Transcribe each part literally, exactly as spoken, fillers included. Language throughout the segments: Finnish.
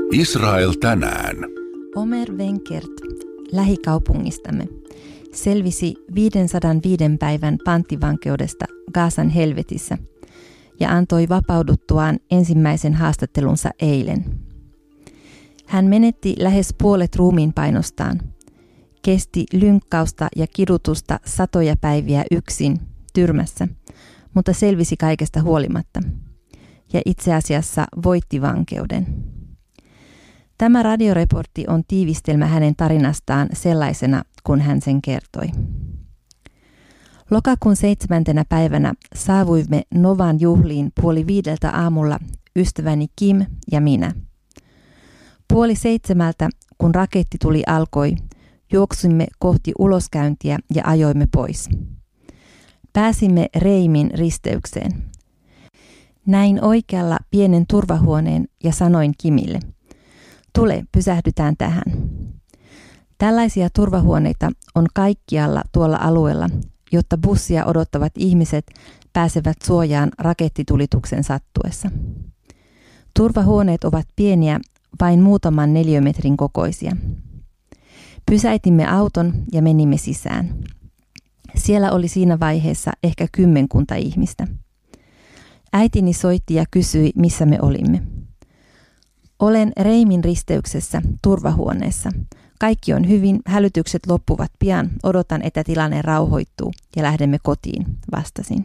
Israel tänään. Omer Wenkert lähikaupungistamme selvisi viisisataaviisi päivän panttivankeudesta Gazan helvetissä ja antoi vapauduttuaan ensimmäisen haastattelunsa eilen. Hän menetti lähes puolet ruumiinpainostaan, kesti lynkkausta ja kidutusta satoja päiviä yksin tyrmässä, mutta selvisi kaikesta huolimatta ja itse asiassa voitti vankeuden. Tämä radioreportti on tiivistelmä hänen tarinastaan sellaisena, kun hän sen kertoi. Lokakuun seitsemäntenä päivänä saavuimme Novan juhliin puoli viideltä aamulla ystäväni Kim ja minä. Puoli seitsemältä, kun raketti tuli alkoi, juoksimme kohti uloskäyntiä ja ajoimme pois. Pääsimme Reimin risteykseen. Näin oikealla pienen turvahuoneen ja sanoin Kimille: "Tule, pysähdytään tähän." Tällaisia turvahuoneita on kaikkialla tuolla alueella, jotta bussia odottavat ihmiset pääsevät suojaan rakettitulituksen sattuessa. Turvahuoneet ovat pieniä, vain muutaman neliömetrin kokoisia. Pysäitimme auton ja menimme sisään. Siellä oli siinä vaiheessa ehkä kymmenkunta ihmistä. Äitini soitti ja kysyi, missä me olimme. "Olen Reimin risteyksessä turvahuoneessa. Kaikki on hyvin, hälytykset loppuvat pian, odotan, että tilanne rauhoittuu ja lähdemme kotiin", vastasin.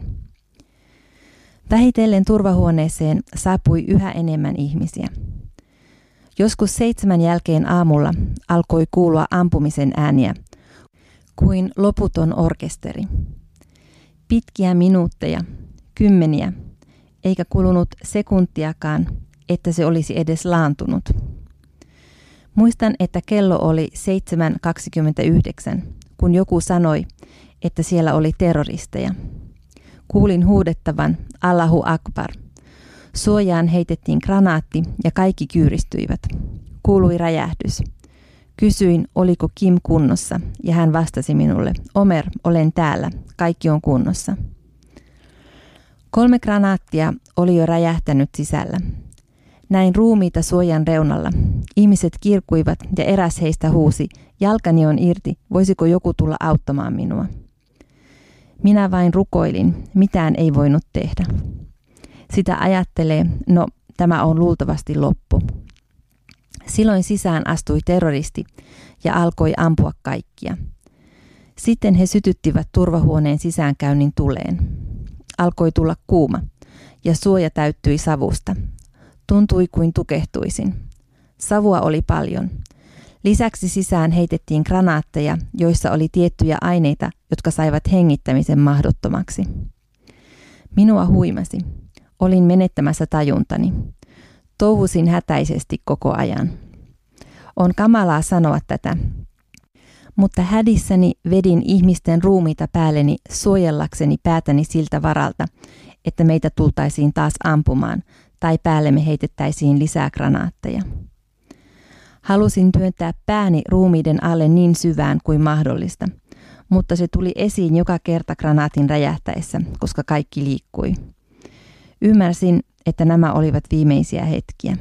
Vähitellen turvahuoneeseen saapui yhä enemmän ihmisiä. Joskus seitsemän jälkeen aamulla alkoi kuulua ampumisen ääniä kuin loputon orkesteri. Pitkiä minuutteja, kymmeniä, eikä kulunut sekuntiakaan, että se olisi edes laantunut. Muistan, että kello oli seitsemän kaksikymmentäyhdeksän, kun joku sanoi, että siellä oli terroristeja. Kuulin huudettavan Allahu Akbar. Suojaan heitettiin granaatti ja kaikki kyyristyivät. Kuului räjähdys. Kysyin, oliko Kim kunnossa, ja hän vastasi minulle: "Omer, olen täällä, kaikki on kunnossa." Kolme granaattia oli jo räjähtänyt sisällä. Näin ruumiita suojan reunalla. Ihmiset kirkuivat ja eräs heistä huusi: "Jalkani on irti, voisiko joku tulla auttamaan minua?" Minä vain rukoilin, mitään ei voinut tehdä. Sitä ajattelee, no tämä on luultavasti loppu. Silloin sisään astui terroristi ja alkoi ampua kaikkia. Sitten he sytyttivät turvahuoneen sisäänkäynnin tuleen. Alkoi tulla kuuma ja suoja täyttyi savusta. Tuntui kuin tukehtuisin. Savua oli paljon. Lisäksi sisään heitettiin granaatteja, joissa oli tiettyjä aineita, jotka saivat hengittämisen mahdottomaksi. Minua huimasi. Olin menettämässä tajuntani. Touhusin hätäisesti koko ajan. On kamalaa sanoa tätä, mutta hädissäni vedin ihmisten ruumiita päälleni suojellakseni päätäni siltä varalta, että meitä tultaisiin taas ampumaan tai päällemme heitettäisiin lisää granaatteja. Halusin työntää pääni ruumiiden alle niin syvään kuin mahdollista, mutta se tuli esiin joka kerta granaatin räjähtäessä, koska kaikki liikkui. Ymmärsin, että nämä olivat viimeisiä hetkiä.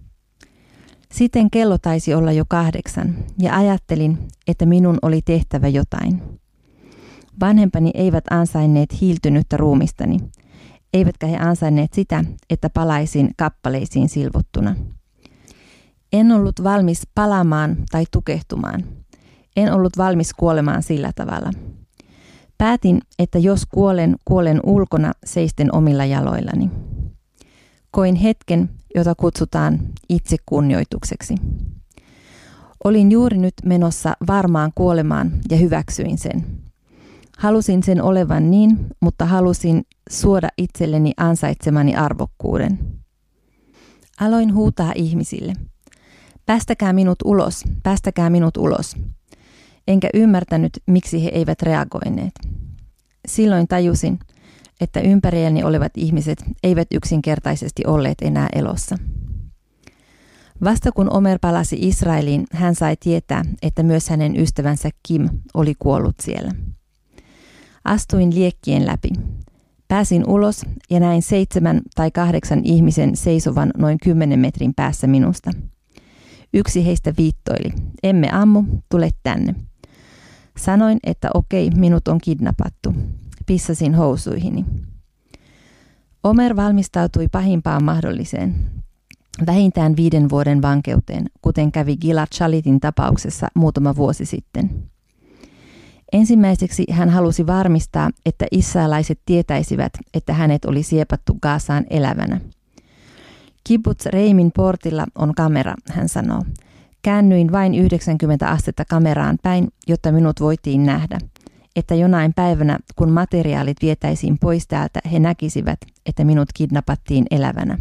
Sitten kello taisi olla jo kahdeksan ja ajattelin, että minun oli tehtävä jotain. Vanhempani eivät ansainneet hiiltynyttä ruumistani, eivätkä he ansainneet sitä, että palaisin kappaleisiin silvottuna. En ollut valmis palaamaan tai tukehtumaan. En ollut valmis kuolemaan sillä tavalla. Päätin, että jos kuolen, kuolen ulkona seisten omilla jaloillani. Koin hetken, jota kutsutaan itsekunnioitukseksi. Olin juuri nyt menossa varmaan kuolemaan ja hyväksyin sen. Halusin sen olevan niin, mutta halusin suoda itselleni ansaitsemani arvokkuuden. Aloin huutaa ihmisille: "Päästäkää minut ulos, päästäkää minut ulos." Enkä ymmärtänyt, miksi he eivät reagoineet. Silloin tajusin, että ympärilläni olevat ihmiset eivät yksinkertaisesti olleet enää elossa. Vasta kun Omer palasi Israeliin, hän sai tietää, että myös hänen ystävänsä Kim oli kuollut siellä. Astuin liekkien läpi. Pääsin ulos ja näin seitsemän tai kahdeksan ihmisen seisovan noin kymmenen metrin päässä minusta. Yksi heistä viittoili, emme ammu, tule tänne. Sanoin, että okei, minut on kidnappattu. Pissasin housuihini. Omer valmistautui pahimpaan mahdolliseen, vähintään viiden vuoden vankeuteen, kuten kävi Gilad Shalitin tapauksessa muutama vuosi sitten. Ensimmäiseksi hän halusi varmistaa, että israelaiset tietäisivät, että hänet oli siepattu Gazaan elävänä. Kibbutz Reimin portilla on kamera, hän sanoo. Käännyin vain yhdeksänkymmentä astetta kameraan päin, jotta minut voitiin nähdä, että jonain päivänä, kun materiaalit vietäisiin pois täältä, he näkisivät, että minut kidnappattiin elävänä.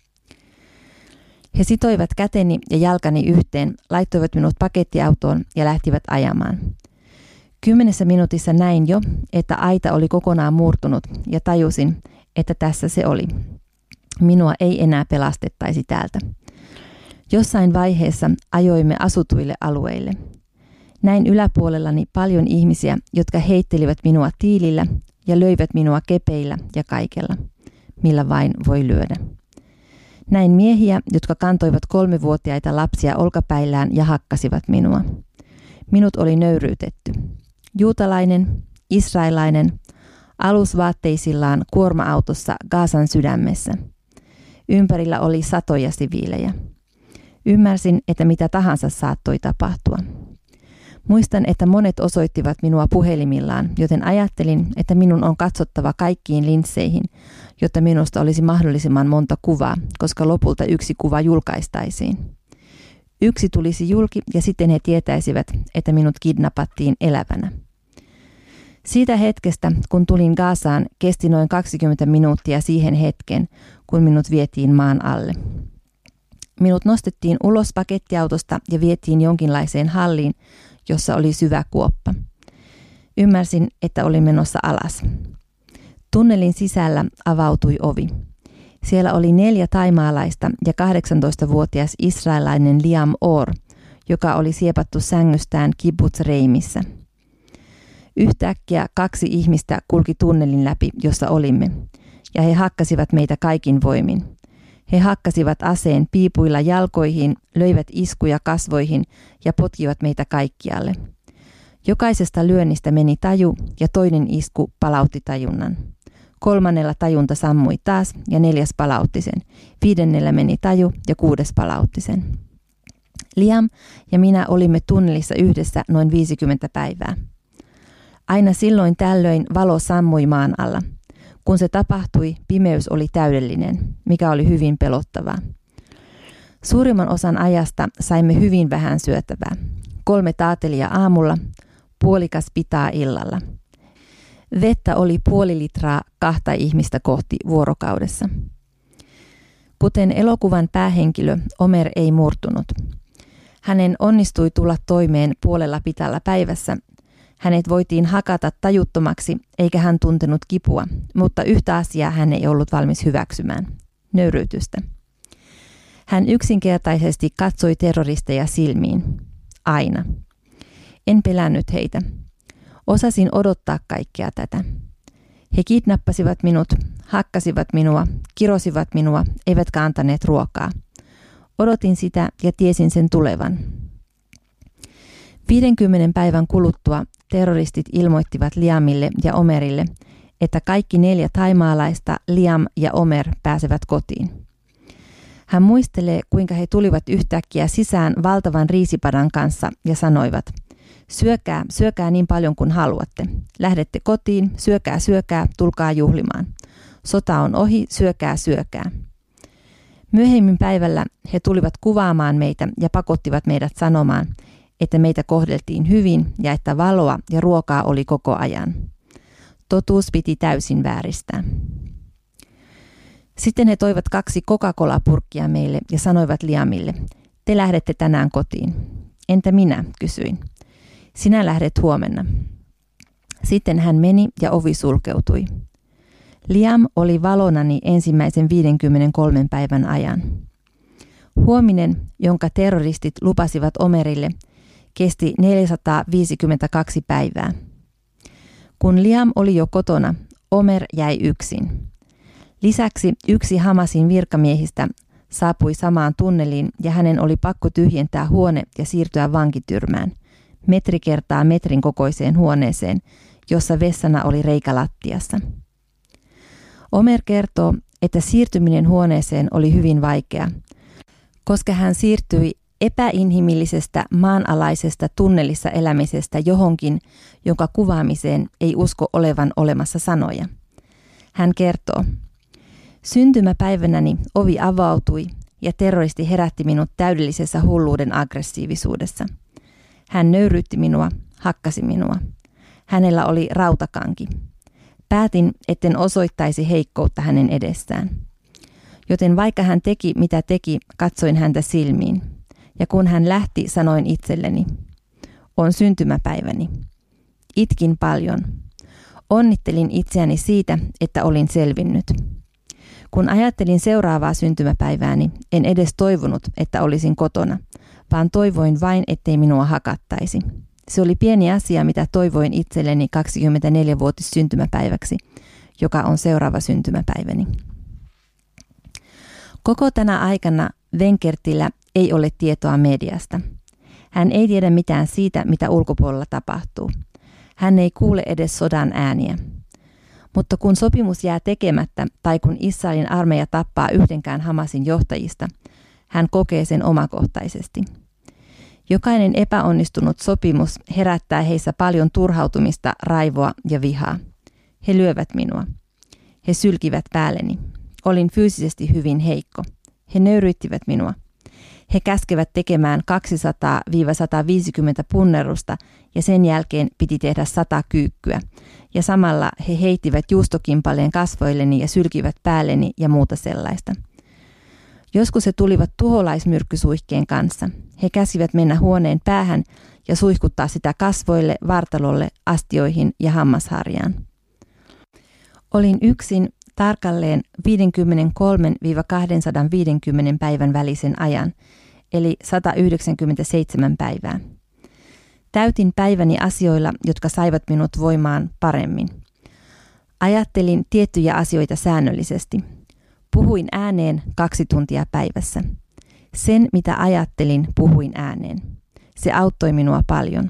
He sitoivat käteni ja jalkani yhteen, laittoivat minut pakettiautoon ja lähtivät ajamaan. Kymmenessä minuutissa näin jo, että aita oli kokonaan murtunut ja tajusin, että tässä se oli. Minua ei enää pelastettaisi täältä. Jossain vaiheessa ajoimme asutuille alueille. Näin yläpuolellani paljon ihmisiä, jotka heittelivät minua tiilillä ja löivät minua kepeillä ja kaikella, millä vain voi lyödä. Näin miehiä, jotka kantoivat kolmevuotiaita lapsia olkapäillään ja hakkasivat minua. Minut oli nöyryytetty. Juutalainen, israelainen, alusvaatteisillaan kuorma-autossa Gazan sydämessä. Ympärillä oli satoja siviilejä. Ymmärsin, että mitä tahansa saattoi tapahtua. Muistan, että monet osoittivat minua puhelimillaan, joten ajattelin, että minun on katsottava kaikkiin linsseihin, jotta minusta olisi mahdollisimman monta kuvaa, koska lopulta yksi kuva julkaistaisiin. Yksi tulisi julki ja sitten he tietäisivät, että minut kidnappattiin elävänä. Siitä hetkestä, kun tulin Gazaan, kesti noin kaksikymmentä minuuttia siihen hetken, kun minut vietiin maan alle. Minut nostettiin ulos pakettiautosta ja vietiin jonkinlaiseen halliin, jossa oli syvä kuoppa. Ymmärsin, että olin menossa alas. Tunnelin sisällä avautui ovi. Siellä oli neljä taimaalaista ja kahdeksantoistavuotias israelainen Liam Or, joka oli siepattu sängystään Kibbutz Reimissä. Yhtäkkiä kaksi ihmistä kulki tunnelin läpi, jossa olimme, ja he hakkasivat meitä kaikin voimin. He hakkasivat aseen piipuilla jalkoihin, löivät iskuja kasvoihin ja potkivat meitä kaikkialle. Jokaisesta lyönnistä meni taju ja toinen isku palautti tajunnan. Kolmannella tajunta sammui taas ja neljäs palautti sen. Viidennellä meni taju ja kuudes palautti sen. Liam ja minä olimme tunnelissa yhdessä noin viisikymmentä päivää. Aina silloin tällöin valo sammui maan alla. Kun se tapahtui, pimeys oli täydellinen, mikä oli hyvin pelottavaa. Suurimman osan ajasta saimme hyvin vähän syötävää. Kolme taatelia aamulla, puolikas pitaa illalla. Vettä oli puoli litraa kahta ihmistä kohti vuorokaudessa. Kuten elokuvan päähenkilö, Omer ei murtunut. Hänen onnistui tulla toimeen puolella pitalla päivässä. Hänet voitiin hakata tajuttomaksi, eikä hän tuntenut kipua, mutta yhtä asiaa hän ei ollut valmis hyväksymään, nöyryytystä. Hän yksinkertaisesti katsoi terroristeja silmiin. Aina. En pelännyt heitä. Osasin odottaa kaikkea tätä. He kidnappasivat minut, hakkasivat minua, kirosivat minua, eivätkä antaneet ruokaa. Odotin sitä ja tiesin sen tulevan. viidenkymmenen päivän kuluttua terroristit ilmoittivat Liamille ja Omerille, että kaikki neljä thaimaalaista, Liam ja Omer, pääsevät kotiin. Hän muistelee, kuinka he tulivat yhtäkkiä sisään valtavan riisipadan kanssa ja sanoivat, syökää, syökää niin paljon kuin haluatte. Lähdette kotiin, syökää, syökää, tulkaa juhlimaan. Sota on ohi, syökää, syökää. Myöhemmin päivällä he tulivat kuvaamaan meitä ja pakottivat meidät sanomaan, että meitä kohdeltiin hyvin ja että valoa ja ruokaa oli koko ajan. Totuus piti täysin vääristää. Sitten he toivat kaksi Coca-Cola-purkkia meille ja sanoivat Liamille, te lähdette tänään kotiin. Entä minä, kysyin. Sinä lähdet huomenna. Sitten hän meni ja ovi sulkeutui. Liam oli valonani ensimmäisen viidenkymmenenkolmen päivän ajan. Huominen, jonka terroristit lupasivat Omerille, kesti neljäsataaviisikymmentäkaksi päivää. Kun Liam oli jo kotona, Omer jäi yksin. Lisäksi yksi Hamasin virkamiehistä saapui samaan tunneliin ja hänen oli pakko tyhjentää huone ja siirtyä vankityrmään, metri kertaa metrin kokoiseen huoneeseen, jossa vessana oli reikä lattiassa. Omer kertoo, että siirtyminen huoneeseen oli hyvin vaikea, koska hän siirtyi epäinhimillisestä maanalaisesta tunnelissa elämisestä johonkin, jonka kuvaamiseen ei usko olevan olemassa sanoja. Hän kertoo, syntymäpäivänäni ovi avautui ja terroristi herätti minut täydellisessä hulluuden aggressiivisuudessa. Hän nöyryytti minua, hakkasi minua. Hänellä oli rautakanki. Päätin, etten osoittaisi heikkoutta hänen edessään. Joten vaikka hän teki mitä teki, katsoin häntä silmiin. Ja kun hän lähti, sanoin itselleni, on syntymäpäiväni. Itkin paljon. Onnittelin itseäni siitä, että olin selvinnyt. Kun ajattelin seuraavaa syntymäpäivääni, en edes toivonut, että olisin kotona, vaan toivoin vain, ettei minua hakattaisi. Se oli pieni asia, mitä toivoin itselleni kaksikymmentäneljävuotis syntymäpäiväksi, joka on seuraava syntymäpäiväni. Koko tänä aikana Wengertillä ei ole tietoa mediasta. Hän ei tiedä mitään siitä, mitä ulkopuolella tapahtuu. Hän ei kuule edes sodan ääniä. Mutta kun sopimus jää tekemättä tai kun Israelin armeija tappaa yhdenkään Hamasin johtajista, hän kokee sen omakohtaisesti. Jokainen epäonnistunut sopimus herättää heissä paljon turhautumista, raivoa ja vihaa. He lyövät minua. He sylkivät päälleni. Olin fyysisesti hyvin heikko. He nöyryyttivät minua. He käskevät tekemään kaksisataa sata viisikymmentä punnerusta ja sen jälkeen piti tehdä sata kyykkyä. Ja samalla he heittivät juustokimpaleen kasvoilleni ja sylkivät päälleni ja muuta sellaista. Joskus he tulivat tuholaismyrkkysuihkeen kanssa. He käskivät mennä huoneen päähän ja suihkuttaa sitä kasvoille, vartalolle, astioihin ja hammasharjaan. Olin yksin tarkalleen viisikymmentäkolme kaksisataaviisikymmentä päivän välisen ajan, eli sata yhdeksänkymmentäseitsemän päivää. Täytin päiväni asioilla, jotka saivat minut voimaan paremmin. Ajattelin tiettyjä asioita säännöllisesti. Puhuin ääneen kaksi tuntia päivässä. Sen, mitä ajattelin, puhuin ääneen. Se auttoi minua paljon.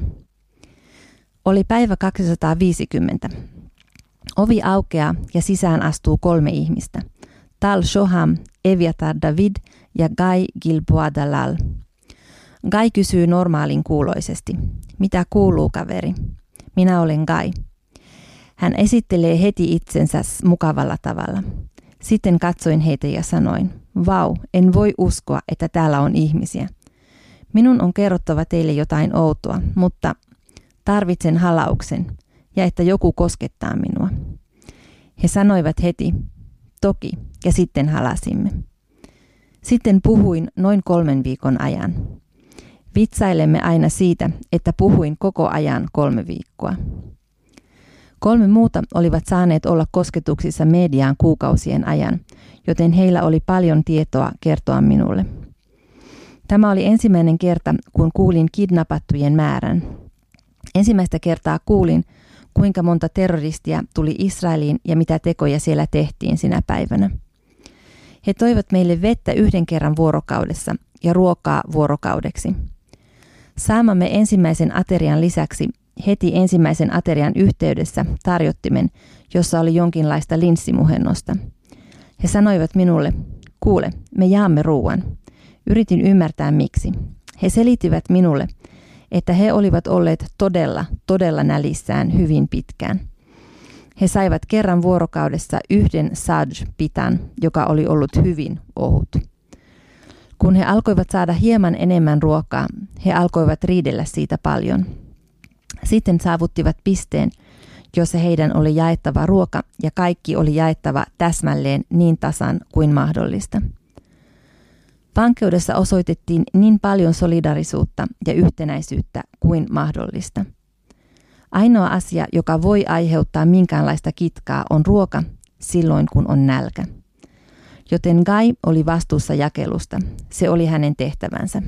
Oli päivä kaksisataaviisikymmentä. Ovi aukeaa ja sisään astuu kolme ihmistä. Tal Shoham, Eviatar David ja Guy Gilboa Dalal. Guy kysyy normaalin kuuloisesti. Mitä kuuluu, kaveri? Minä olen Guy. Hän esittelee heti itsensä mukavalla tavalla. Sitten katsoin heitä ja sanoin, vau, en voi uskoa, että täällä on ihmisiä. Minun on kerrottava teille jotain outoa, mutta tarvitsen halauksen ja että joku koskettaa minua. He sanoivat heti, toki, ja sitten halasimme. Sitten puhuin noin kolmen viikon ajan. Vitsailemme aina siitä, että puhuin koko ajan kolme viikkoa. Kolme muuta olivat saaneet olla kosketuksissa mediaan kuukausien ajan, joten heillä oli paljon tietoa kertoa minulle. Tämä oli ensimmäinen kerta, kun kuulin kidnappattujen määrän. Ensimmäistä kertaa kuulin, kuinka monta terroristia tuli Israeliin ja mitä tekoja siellä tehtiin sinä päivänä. He toivat meille vettä yhden kerran vuorokaudessa ja ruokaa vuorokaudeksi. Saamamme ensimmäisen aterian lisäksi heti ensimmäisen aterian yhteydessä tarjottimen, jossa oli jonkinlaista linssimuhennosta. He sanoivat minulle, kuule, me jaamme ruuan. Yritin ymmärtää miksi. He selittivät minulle, että he olivat olleet todella, todella nälissään hyvin pitkään. He saivat kerran vuorokaudessa yhden sadj-pitan, joka oli ollut hyvin ohut. Kun he alkoivat saada hieman enemmän ruokaa, he alkoivat riidellä siitä paljon. Sitten saavuttivat pisteen, jossa heidän oli jaettava ruoka ja kaikki oli jaettava täsmälleen niin tasan kuin mahdollista. Vankeudessa osoitettiin niin paljon solidarisuutta ja yhtenäisyyttä kuin mahdollista. Ainoa asia, joka voi aiheuttaa minkäänlaista kitkaa, on ruoka silloin, kun on nälkä. Joten Guy oli vastuussa jakelusta. Se oli hänen tehtävänsä.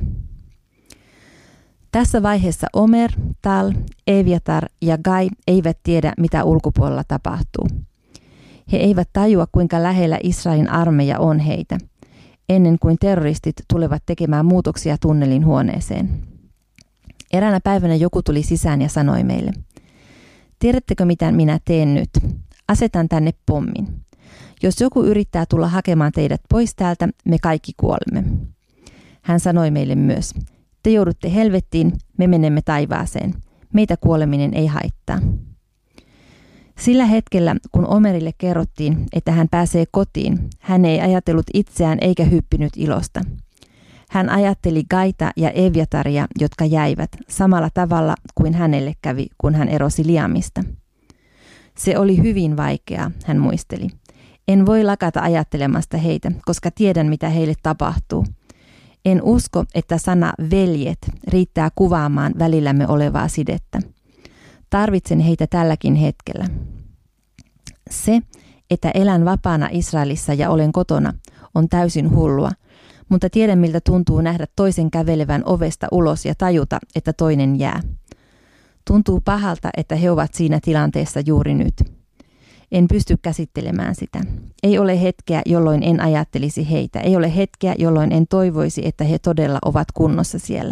Tässä vaiheessa Omer, Tal, Eviatar ja Guy eivät tiedä, mitä ulkopuolella tapahtuu. He eivät tajua, kuinka lähellä Israelin armeija on heitä. ennen kuin terroristit tulevat tekemään muutoksia tunnelin huoneeseen. Eräänä päivänä joku tuli sisään ja sanoi meille, tiedättekö mitä minä teen nyt? Asetan tänne pommin. Jos joku yrittää tulla hakemaan teidät pois täältä, me kaikki kuolemme. Hän sanoi meille myös, te joudutte helvettiin, me menemme taivaaseen. Meitä kuoleminen ei haittaa. Sillä hetkellä, kun Omerille kerrottiin, että hän pääsee kotiin, hän ei ajatellut itseään eikä hyppinyt ilosta. Hän ajatteli Gaita ja Evjataria, jotka jäivät, samalla tavalla kuin hänelle kävi, kun hän erosi Liamista. Se oli hyvin vaikeaa, hän muisteli. En voi lakata ajattelemasta heitä, koska tiedän, mitä heille tapahtuu. En usko, että sana veljet riittää kuvaamaan välillämme olevaa sidettä. Tarvitsen heitä tälläkin hetkellä. Se, että elän vapaana Israelissa ja olen kotona, on täysin hullua, mutta tiedän miltä tuntuu nähdä toisen kävelevän ovesta ulos ja tajuta, että toinen jää. Tuntuu pahalta, että he ovat siinä tilanteessa juuri nyt. En pysty käsittelemään sitä. Ei ole hetkeä, jolloin en ajattelisi heitä. Ei ole hetkeä, jolloin en toivoisi, että he todella ovat kunnossa siellä.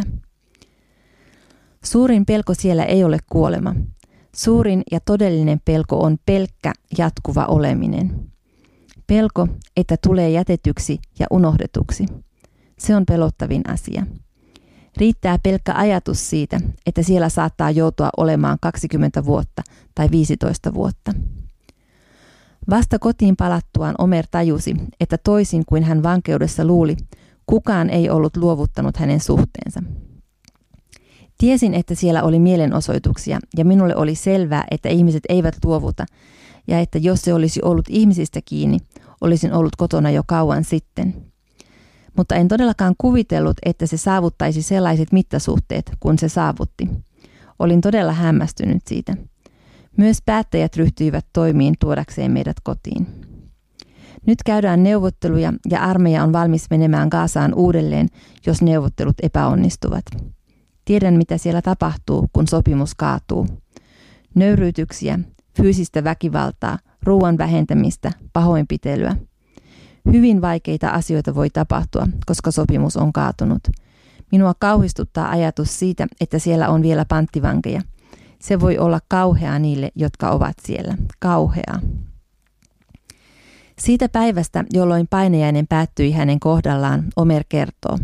Suurin pelko siellä ei ole kuolema. Suurin ja todellinen pelko on pelkkä jatkuva oleminen. Pelko, että tulee jätetyksi ja unohdetuksi. Se on pelottavin asia. Riittää pelkkä ajatus siitä, että siellä saattaa joutua olemaan kaksikymmentä vuotta tai viisitoista vuotta. Vasta kotiin palattuaan Omer tajusi, että toisin kuin hän vankeudessa luuli, kukaan ei ollut luovuttanut hänen suhteensa. Tiesin, että siellä oli mielenosoituksia ja minulle oli selvää, että ihmiset eivät luovuta ja että jos se olisi ollut ihmisistä kiinni, olisin ollut kotona jo kauan sitten. Mutta en todellakaan kuvitellut, että se saavuttaisi sellaiset mittasuhteet, kun se saavutti. Olin todella hämmästynyt siitä. Myös päättäjät ryhtyivät toimiin tuodakseen meidät kotiin. Nyt käydään neuvotteluja ja armeija on valmis menemään Gazaan uudelleen, jos neuvottelut epäonnistuvat. Tiedän, mitä siellä tapahtuu, kun sopimus kaatuu. Nöyryytyksiä, fyysistä väkivaltaa, ruoan vähentämistä, pahoinpitelyä. Hyvin vaikeita asioita voi tapahtua, koska sopimus on kaatunut. Minua kauhistuttaa ajatus siitä, että siellä on vielä panttivankeja. Se voi olla kauheaa niille, jotka ovat siellä. Kauheaa. Siitä päivästä, jolloin painajainen päättyi hänen kohdallaan, Omer kertoo.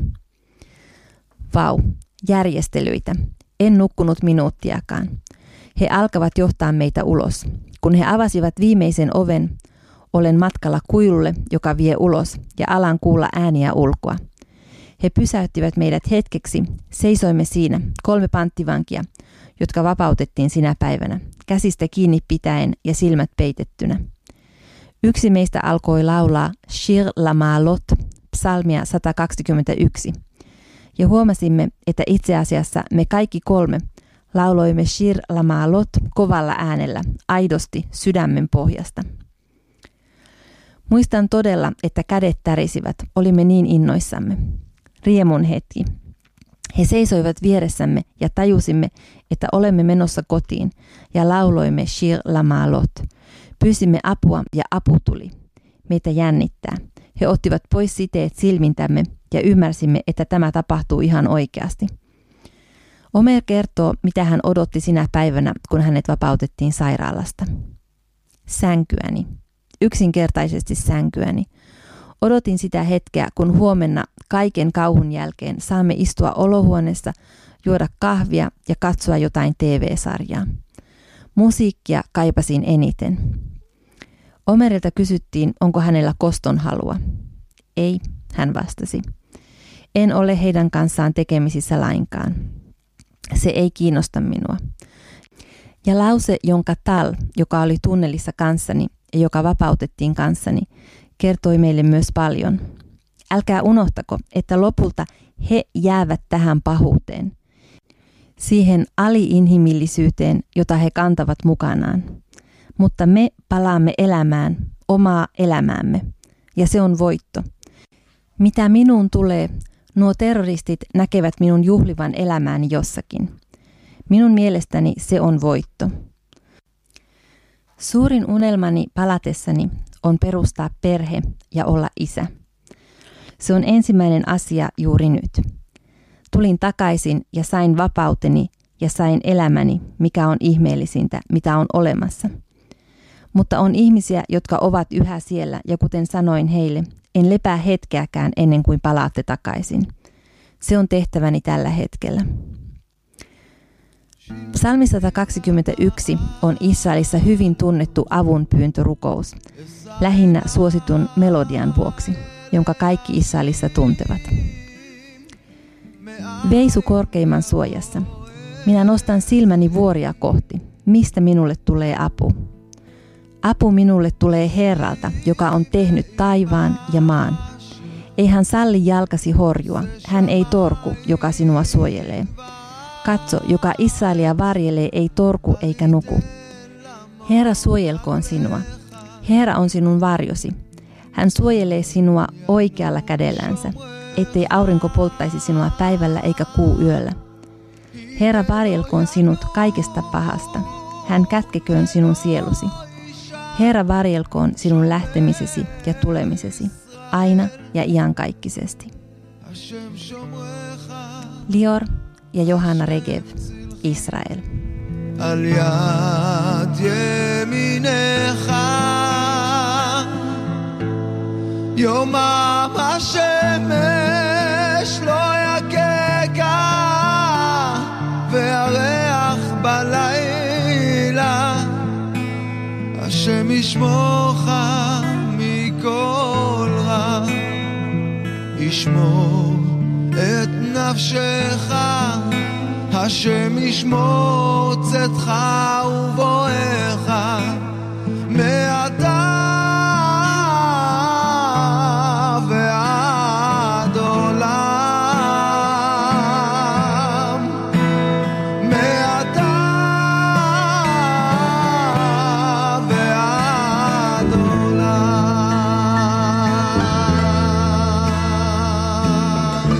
Vau, järjestelyitä. En nukkunut minuuttiakaan. He alkavat johtaa meitä ulos. Kun he avasivat viimeisen oven, olen matkalla kuilulle, joka vie ulos, ja alan kuulla ääniä ulkoa. He pysäyttivät meidät hetkeksi, seisoimme siinä, kolme panttivankia, jotka vapautettiin sinä päivänä, käsistä kiinni pitäen ja silmät peitettynä. Yksi meistä alkoi laulaa Shir Lamaalot, psalmia sata kaksikymmentäyksi, ja huomasimme, että itse asiassa me kaikki kolme lauloimme Shir Lamaalot kovalla äänellä, aidosti sydämen pohjasta. Muistan todella, että kädet tärisivät, olimme niin innoissamme. Riemun hetki. He seisoivat vieressämme ja tajusimme, että olemme menossa kotiin ja lauloimme Shir Lamaalot. Pyysimme apua ja apu tuli. Meitä jännittää. He ottivat pois siteet silmintämme ja ymmärsimme, että tämä tapahtuu ihan oikeasti. Omer kertoo, mitä hän odotti sinä päivänä, kun hänet vapautettiin sairaalasta. Sänkyäni. Yksinkertaisesti sänkyäni. Odotin sitä hetkeä, kun huomenna kaiken kauhun jälkeen saamme istua olohuoneessa, juoda kahvia ja katsoa jotain T V-sarjaa. Musiikkia kaipasin eniten. Omerilta kysyttiin, onko hänellä koston halua. Ei, hän vastasi. En ole heidän kanssaan tekemisissä lainkaan. Se ei kiinnosta minua. Ja lause, jonka Tal, joka oli tunnelissa kanssani ja joka vapautettiin kanssani, kertoi meille myös paljon. Älkää unohtako, että lopulta he jäävät tähän pahuuteen. Siihen ali-inhimillisyyteen, jota he kantavat mukanaan. Mutta me palaamme elämään, omaa elämäämme, ja se on voitto. Mitä minuun tulee, nuo terroristit näkevät minun juhlivan elämääni jossakin. Minun mielestäni se on voitto. Suurin unelmani palatessani on perustaa perhe ja olla isä. Se on ensimmäinen asia juuri nyt. Tulin takaisin ja sain vapauteni ja sain elämäni, mikä on ihmeellisintä, mitä on olemassa. Mutta on ihmisiä, jotka ovat yhä siellä, ja kuten sanoin heille, en lepää hetkeäkään ennen kuin palaatte takaisin. Se on tehtäväni tällä hetkellä. Psalmi sata kaksikymmentäyksi on Israelissa hyvin tunnettu avunpyyntörukous, lähinnä suositun melodian vuoksi, jonka kaikki Israelissa tuntevat. Veisu korkeimman suojassa. Minä nostan silmäni vuoria kohti. Mistä minulle tulee apu? Apu minulle tulee Herralta, joka on tehnyt taivaan ja maan. Ei hän salli jalkasi horjua, hän ei torku, joka sinua suojelee. Katso, joka Israelia varjelee, ei torku eikä nuku. Herra suojelkoon sinua. Herra on sinun varjosi. Hän suojelee sinua oikealla kädellänsä, ettei aurinko polttaisi sinua päivällä eikä kuu yöllä. Herra varjelkoon sinut kaikesta pahasta. Hän kätkeköön sinun sielusi. Herra varjelkoon sinun lähtemisesi ja tulemisesi, aina ja iankaikkisesti. Lior ja Johanna Regev, Israel. Al yad yeminecha yomam hashemesh lo yakeka ve'areach balayla Hashem yishmocha mikol ra yishmor et nafshecha Hashem yishmor tzedcha uvoecha me'ata ve'ad olam me'ata ve'ad olam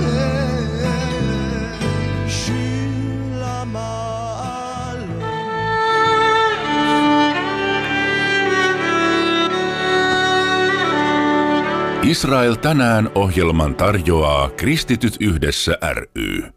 Israel tänään -ohjelman tarjoaa Kristityt yhdessä ry.